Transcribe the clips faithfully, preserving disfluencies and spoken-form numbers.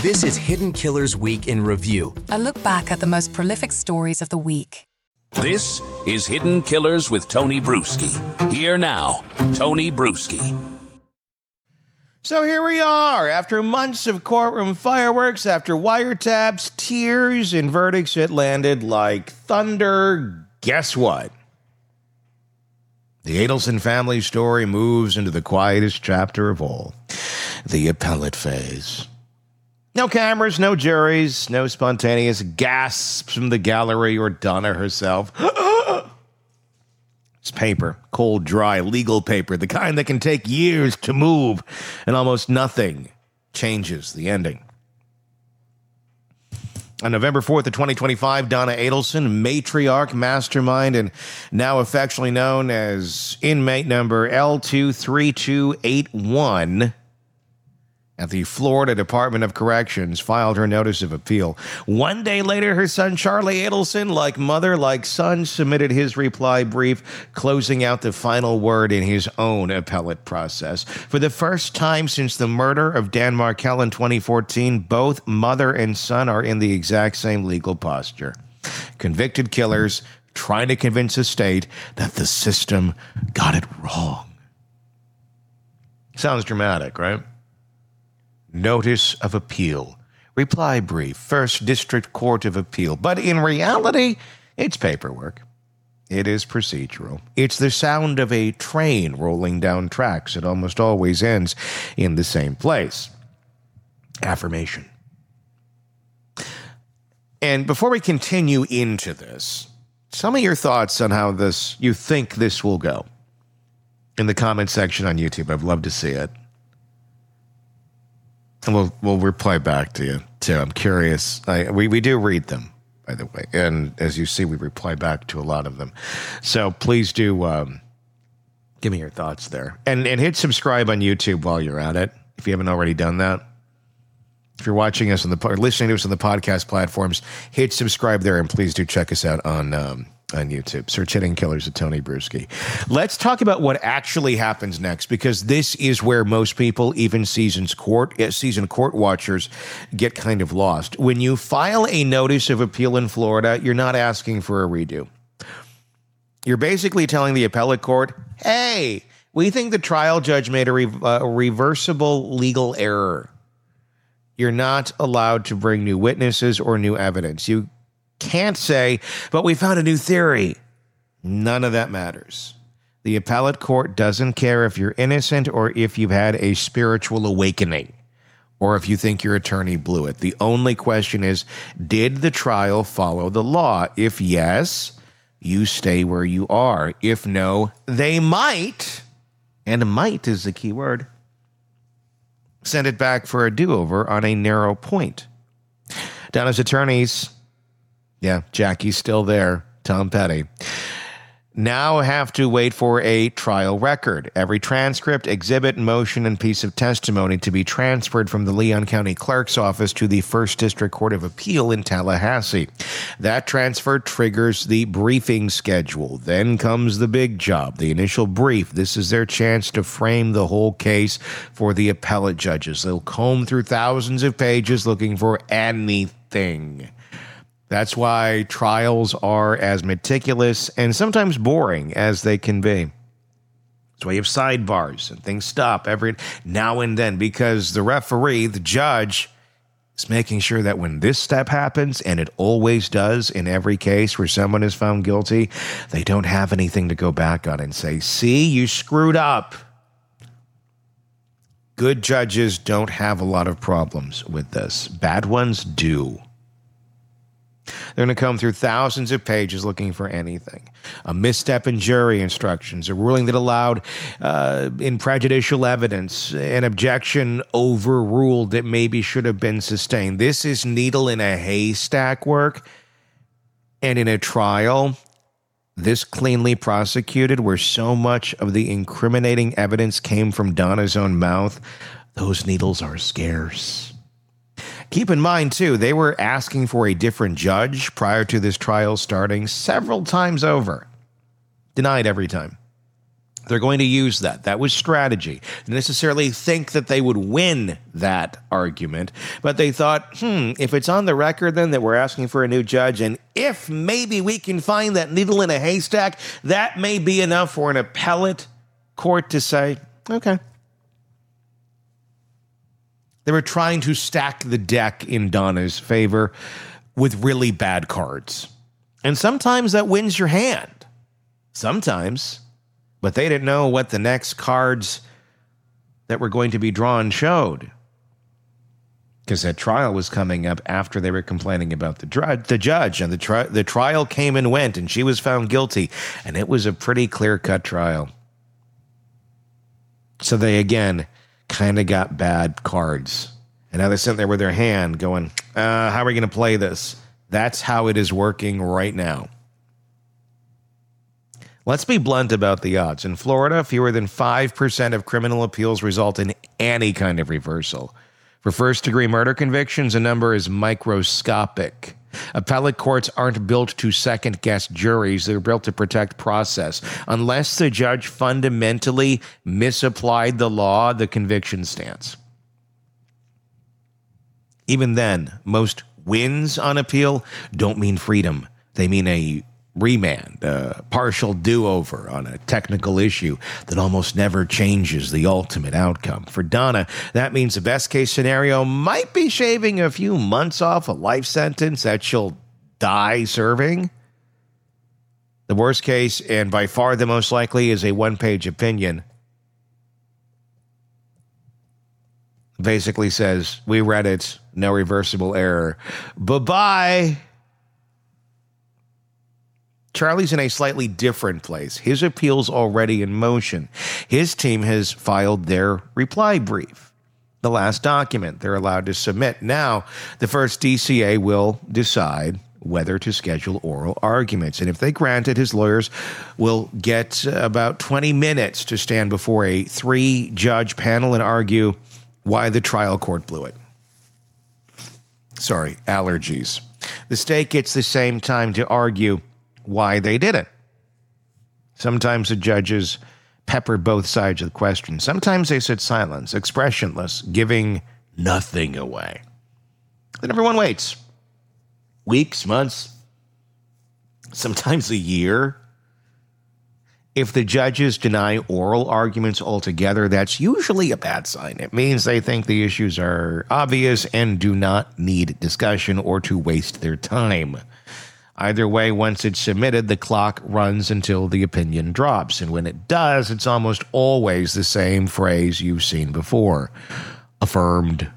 This is Hidden Killers Week in Review. A look back at the most prolific stories of the week. This is Hidden Killers with Tony Bruschi. Here now, Tony Bruschi. So here we are, after months of courtroom fireworks, after wiretaps, tears, and verdicts that landed like thunder. Guess what? The Adelson family story moves into the quietest chapter of all, the appellate phase. No cameras, no juries, no spontaneous gasps from the gallery or Donna herself. It's paper, cold, dry, legal paper, the kind that can take years to move, and almost nothing changes the ending. On November fourth of twenty twenty-five, Donna Adelson, matriarch, mastermind, and now affectionately known as inmate number L two three two eight one, at the Florida Department of Corrections, filed her notice of appeal. One day later, her son Charlie Adelson, like mother, like son, submitted his reply brief, closing out the final word in his own appellate process. For the first time since the murder of Dan Markel in twenty fourteen, both mother and son are in the exact same legal posture. Convicted killers trying to convince the state that the system got it wrong. Sounds dramatic, right? Notice of appeal. Reply brief. First District Court of Appeal. But in reality, it's paperwork. It is procedural. It's the sound of a train rolling down tracks. It almost always ends in the same place. Affirmation. And before we continue into this, tell me your thoughts on how this you think this will go in the comment section on YouTube. I'd love to see it. And we'll, we'll reply back to you, too. I'm curious. I, we, we do read them, by the way. And as you see, we reply back to a lot of them. So please do um, give me your thoughts there. And, and hit subscribe on YouTube while you're at it, if you haven't already done that. If you're watching us on the or listening to us on the podcast platforms, hit subscribe there, and please do check us out on um, on YouTube. Search Hidden Killers with Tony Bruschi. Let's talk about what actually happens next, because this is where most people, even seasoned court, seasoned court watchers, get kind of lost. When you file a notice of appeal in Florida, you're not asking for a redo. You're basically telling the appellate court, hey, we think the trial judge made a, re- uh, a reversible legal error. You're not allowed to bring new witnesses or new evidence. You can't say, but we found a new theory. None of that matters. The appellate court doesn't care if you're innocent or if you've had a spiritual awakening or if you think your attorney blew it. The only question is, did the trial follow the law? If yes, you stay where you are. If no, they might, and might is the key word, send it back for a do-over on a narrow point. Donna's attorneys, yeah, Jackie's still there, Tom Petty, now have to wait for a trial record. Every transcript, exhibit, motion, and piece of testimony to be transferred from the Leon County Clerk's office to the First District Court of Appeal in Tallahassee. That transfer triggers the briefing schedule. Then comes the big job, the initial brief. This is their chance to frame the whole case for the appellate judges. They'll comb through thousands of pages looking for anything. That's why trials are as meticulous and sometimes boring as they can be. That's why you have sidebars and things stop every now and then, because the referee, the judge, is making sure that when this step happens, and it always does in every case where someone is found guilty, they don't have anything to go back on and say, see, you screwed up. Good judges don't have a lot of problems with this. Bad ones do. They're going to comb through thousands of pages looking for anything. A misstep in jury instructions, a ruling that allowed uh, in prejudicial evidence, an objection overruled that maybe should have been sustained. This is needle in a haystack work. And in a trial this cleanly prosecuted, where so much of the incriminating evidence came from Donna's own mouth, those needles are scarce. Keep in mind, too, they were asking for a different judge prior to this trial starting several times over. Denied every time. They're going to use that. That was strategy. They necessarily think that they would win that argument, but they thought, hmm, if it's on the record then that we're asking for a new judge, and if maybe we can find that needle in a haystack, that may be enough for an appellate court to say, okay. They were trying to stack the deck in Donna's favor with really bad cards. And sometimes that wins your hand. Sometimes. But they didn't know what the next cards that were going to be drawn showed. Because that trial was coming up after they were complaining about the, dr- the judge. And the, tri- the trial came and went, and she was found guilty. And it was a pretty clear-cut trial. So they, again, kind of got bad cards. And now they're sitting there with their hand going, uh, how are we going to play this? That's how it is working right now. Let's be blunt about the odds. In Florida, fewer than five percent of criminal appeals result in any kind of reversal. For first-degree murder convictions, the number is microscopic. Appellate courts aren't built to second-guess juries. They're built to protect process. Unless the judge fundamentally misapplied the law, the conviction stands. Even then, most wins on appeal don't mean freedom. They mean a remand, a partial do-over on a technical issue that almost never changes the ultimate outcome. For Donna, that means the best-case scenario might be shaving a few months off a life sentence that she'll die serving. The worst case, and by far the most likely, is a one-page opinion. Basically says, we read it, no reversible error. Bye-bye. Charlie's in a slightly different place. His appeal's already in motion. His team has filed their reply brief, the last document they're allowed to submit. Now, the first D C A will decide whether to schedule oral arguments. And if they grant it, his lawyers will get about twenty minutes to stand before a three-judge panel and argue why the trial court blew it. Sorry, allergies. The state gets the same time to argue why they did it. Sometimes the judges pepper both sides of the question. Sometimes they sit silent, expressionless, giving nothing away. Then everyone waits. Weeks, months, sometimes a year. If the judges deny oral arguments altogether, that's usually a bad sign. It means they think the issues are obvious and do not need discussion or to waste their time. Either way, once it's submitted, the clock runs until the opinion drops. And when it does, it's almost always the same phrase you've seen before. Affirmed.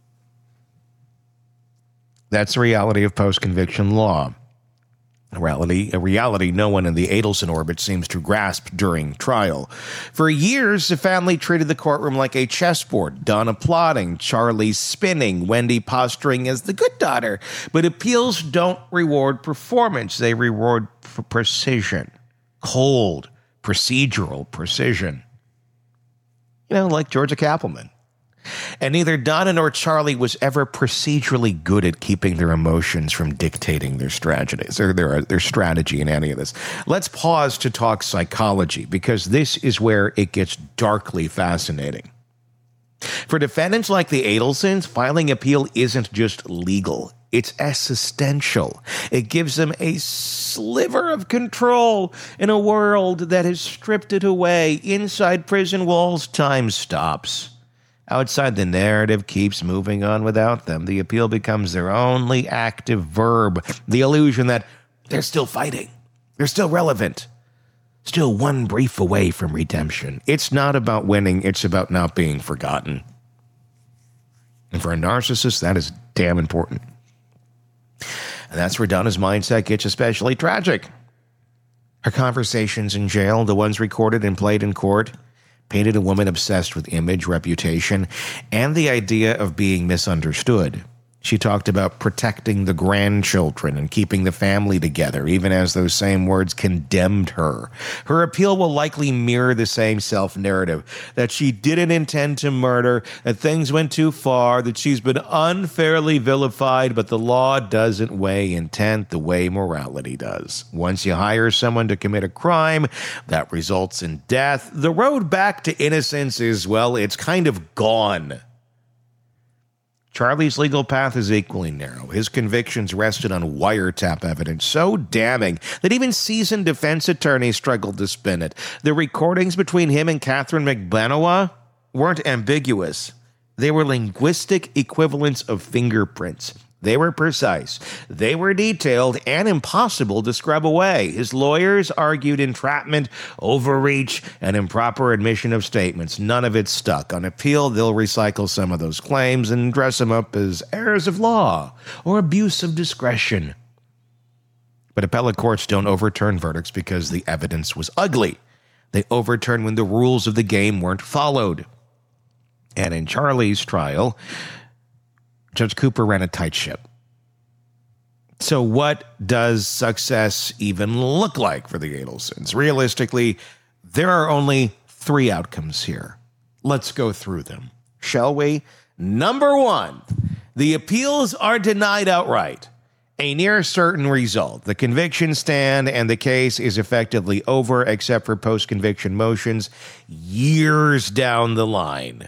That's the reality of post-conviction law. A reality, a reality no one in the Adelson orbit seems to grasp during trial. For years, the family treated the courtroom like a chessboard. Donna plotting, Charlie spinning, Wendy posturing as the good daughter. But appeals don't reward performance. They reward p- precision. Cold, procedural precision. You know, like Georgia Cappleman. And neither Donna nor Charlie was ever procedurally good at keeping their emotions from dictating their strategies or their, their strategy in any of this. Let's pause to talk psychology, because this is where it gets darkly fascinating. For defendants like the Adelsons, filing appeal isn't just legal. It's existential. It gives them a sliver of control in a world that has stripped it away. Inside prison walls, time stops. Outside, the narrative keeps moving on without them. The appeal becomes their only active verb. The illusion that they're still fighting. They're still relevant. Still one brief away from redemption. It's not about winning. It's about not being forgotten. And for a narcissist, that is damn important. And that's where Donna's mindset gets especially tragic. Her conversations in jail, the ones recorded and played in court, painted a woman obsessed with image, reputation, and the idea of being misunderstood. She talked about protecting the grandchildren and keeping the family together, even as those same words condemned her. Her appeal will likely mirror the same self-narrative, that she didn't intend to murder, that things went too far, that she's been unfairly vilified, but the law doesn't weigh intent the way morality does. Once you hire someone to commit a crime that results in death, the road back to innocence is, well, it's kind of gone. Charlie's legal path is equally narrow. His convictions rested on wiretap evidence so damning that even seasoned defense attorneys struggled to spin it. The recordings between him and Catherine McBenowa weren't ambiguous. They were linguistic equivalents of fingerprints. They were precise, they were detailed, and impossible to scrub away. His lawyers argued entrapment, overreach, and improper admission of statements. None of it stuck. On appeal, they'll recycle some of those claims and dress them up as errors of law or abuse of discretion. But appellate courts don't overturn verdicts because the evidence was ugly. They overturn when the rules of the game weren't followed. And in Charlie's trial, Judge Cooper ran a tight ship. So what does success even look like for the Adelsons? Realistically, there are only three outcomes here. Let's go through them, shall we? Number one, the appeals are denied outright. A near certain result. The convictions stand and the case is effectively over except for post-conviction motions years down the line.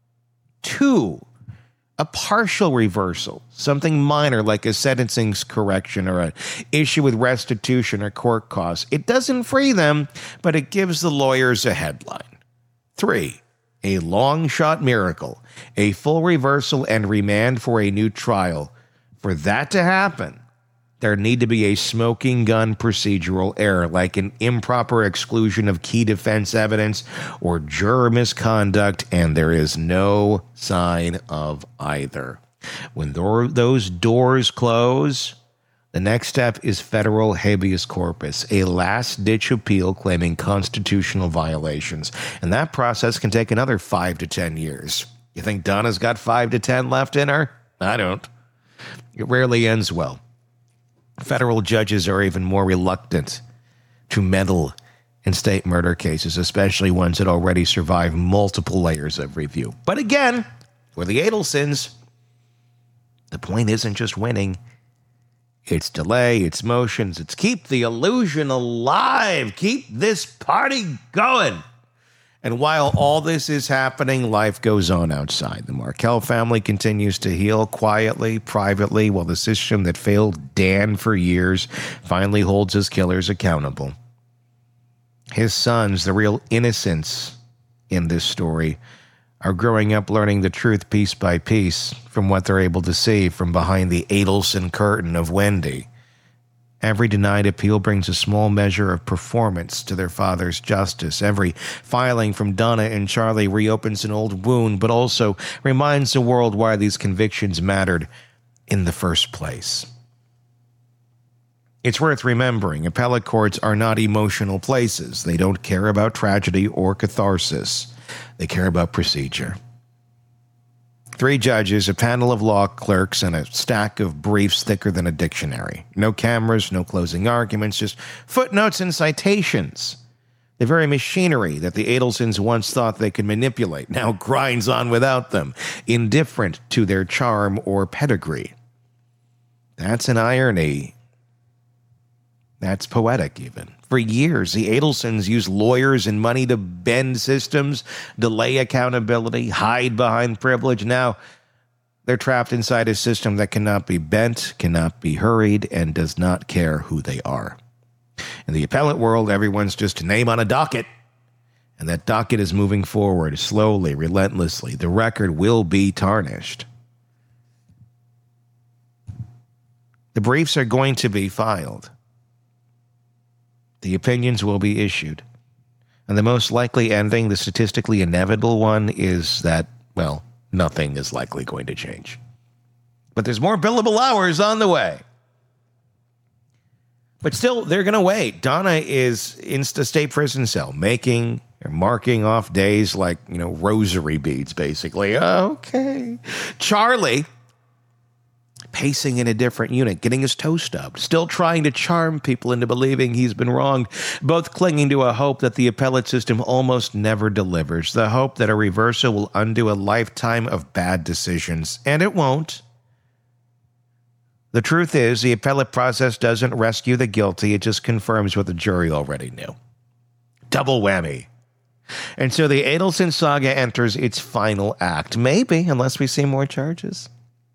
Two, a partial reversal, something minor like a sentencing correction or an issue with restitution or court costs. It doesn't free them, but it gives the lawyers a headline. Three, a long shot miracle, a full reversal and remand for a new trial. For that to happen, there need to be a smoking gun procedural error, like an improper exclusion of key defense evidence or juror misconduct, and there is no sign of either. When those doors close, the next step is federal habeas corpus, a last-ditch appeal claiming constitutional violations, and that process can take another five to ten years. You think Donna's got five to ten left in her? I don't. It rarely ends well. Federal judges are even more reluctant to meddle in state murder cases, especially ones that already survive multiple layers of review. But again, for the Adelsons, the point isn't just winning. It's delay, it's motions, it's keep the illusion alive, keep this party going. And while all this is happening, life goes on outside. The Markell family continues to heal quietly, privately, while the system that failed Dan for years finally holds his killers accountable. His sons, the real innocents in this story, are growing up learning the truth piece by piece from what they're able to see from behind the Adelson curtain of Wendy. Every denied appeal brings a small measure of performance to their father's justice. Every filing from Donna and Charlie reopens an old wound, but also reminds the world why these convictions mattered in the first place. It's worth remembering, appellate courts are not emotional places. They don't care about tragedy or catharsis. They care about procedure. Three judges, a panel of law clerks, and a stack of briefs thicker than a dictionary. No cameras, no closing arguments, just footnotes and citations. The very machinery that the Adelsons once thought they could manipulate now grinds on without them, indifferent to their charm or pedigree. That's an irony. That's poetic, even. For years, the Adelsons used lawyers and money to bend systems, delay accountability, hide behind privilege. Now, they're trapped inside a system that cannot be bent, cannot be hurried, and does not care who they are. In the appellate world, everyone's just a name on a docket. And that docket is moving forward, slowly, relentlessly. The record will be tarnished. The briefs are going to be filed. The opinions will be issued. And the most likely ending, the statistically inevitable one, is that, well, nothing is likely going to change. But there's more billable hours on the way. But still, they're going to wait. Donna is in the state prison cell, making or marking off days like, you know, rosary beads, basically. Okay. Charlie pacing in a different unit, getting his toe stubbed, still trying to charm people into believing he's been wronged, both clinging to a hope that the appellate system almost never delivers, the hope that a reversal will undo a lifetime of bad decisions. And it won't. The truth is, the appellate process doesn't rescue the guilty, it just confirms what the jury already knew. Double whammy. And so the Adelson saga enters its final act. Maybe, unless we see more charges.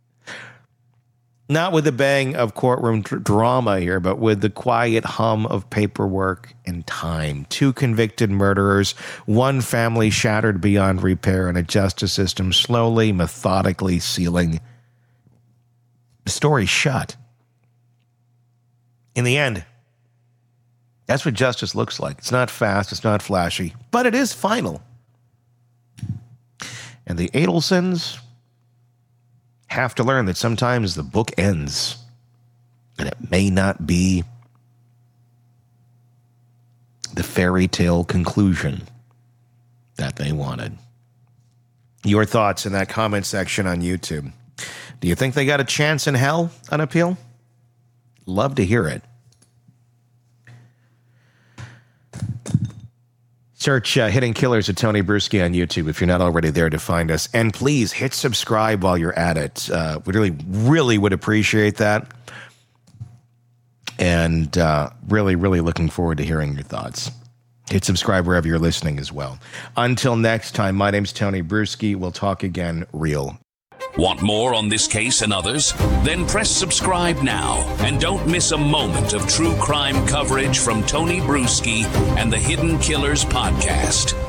Not with the bang of courtroom dr- drama here, but with the quiet hum of paperwork and time. Two convicted murderers, one family shattered beyond repair, and a justice system slowly, methodically sealing the story shut. In the end, that's what justice looks like. It's not fast, it's not flashy, but it is final. And the Adelsons have to learn that sometimes the book ends, and it may not be the fairy tale conclusion that they wanted. Your thoughts in that comment section on YouTube. Do you think they got a chance in hell on appeal? Love to hear it. Search uh, Hidden Killers of Tony Bruschi on YouTube if you're not already there to find us. And please hit subscribe while you're at it. Uh, we really, really would appreciate that. And uh, really, really looking forward to hearing your thoughts. Hit subscribe wherever you're listening as well. Until next time, my name's Tony Bruschi. We'll talk again real. Want more on this case and others? Then press subscribe now and don't miss a moment of true crime coverage from Tony Bruschi and the Hidden Killers podcast.